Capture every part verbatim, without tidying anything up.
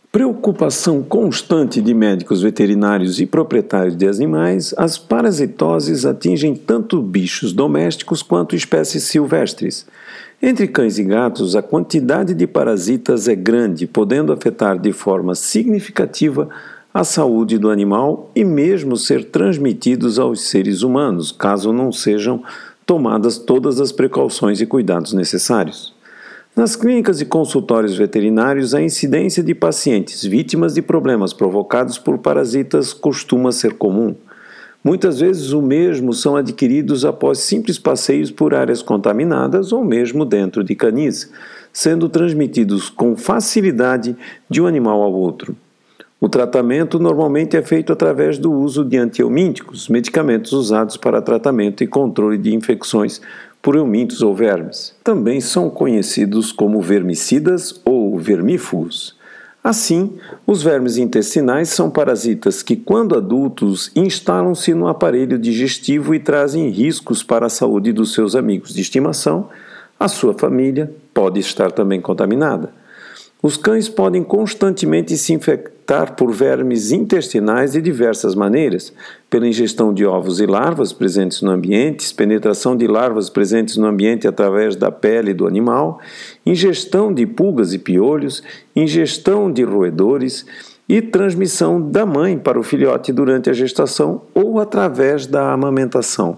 Preocupação constante de médicos veterinários e proprietários de animais, as parasitoses atingem tanto bichos domésticos quanto espécies silvestres. Entre cães e gatos, a quantidade de parasitas é grande, podendo afetar de forma significativa a saúde do animal e mesmo ser transmitidos aos seres humanos, caso não sejam tomadas todas as precauções e cuidados necessários. Nas clínicas e consultórios veterinários, a incidência de pacientes vítimas de problemas provocados por parasitas costuma ser comum. Muitas vezes o mesmo são adquiridos após simples passeios por áreas contaminadas ou mesmo dentro de canis, sendo transmitidos com facilidade de um animal ao outro. O tratamento normalmente é feito através do uso de antihelmínticos, medicamentos usados para tratamento e controle de infecções por helmintos ou vermes. Também são conhecidos como vermicidas ou vermífugos. Assim, os vermes intestinais são parasitas que, quando adultos, instalam-se no aparelho digestivo e trazem riscos para a saúde dos seus amigos de estimação. A sua família pode estar também contaminada. Os cães podem constantemente se infectar por vermes intestinais de diversas maneiras, pela ingestão de ovos e larvas presentes no ambiente, penetração de larvas presentes no ambiente através da pele do animal, ingestão de pulgas e piolhos, ingestão de roedores e transmissão da mãe para o filhote durante a gestação ou através da amamentação.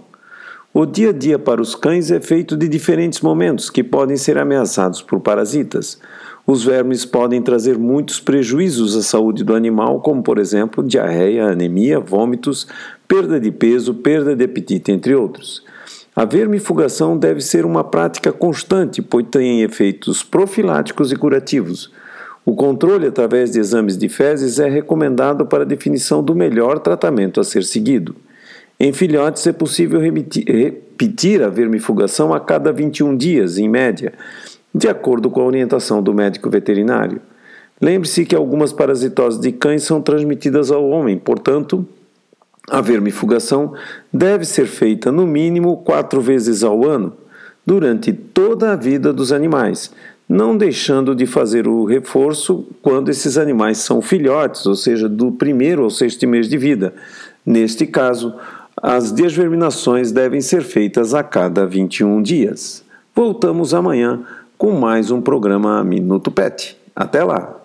O dia a dia para os cães é feito de diferentes momentos que podem ser ameaçados por parasitas. Os vermes podem trazer muitos prejuízos à saúde do animal, como, por exemplo, diarreia, anemia, vômitos, perda de peso, perda de apetite, entre outros. A vermifugação deve ser uma prática constante, pois tem efeitos profiláticos e curativos. O controle através de exames de fezes é recomendado para a definição do melhor tratamento a ser seguido. Em filhotes é possível repetir a vermifugação a cada vinte e um dias, em média, de acordo com a orientação do médico veterinário. Lembre-se que algumas parasitoses de cães são transmitidas ao homem, portanto, a vermifugação deve ser feita no mínimo quatro vezes ao ano, durante toda a vida dos animais, não deixando de fazer o reforço quando esses animais são filhotes, ou seja, do primeiro ao sexto mês de vida. Neste caso, as desverminações devem ser feitas a cada vinte e um dias. Voltamos amanhã com mais um programa Minuto Pet. Até lá!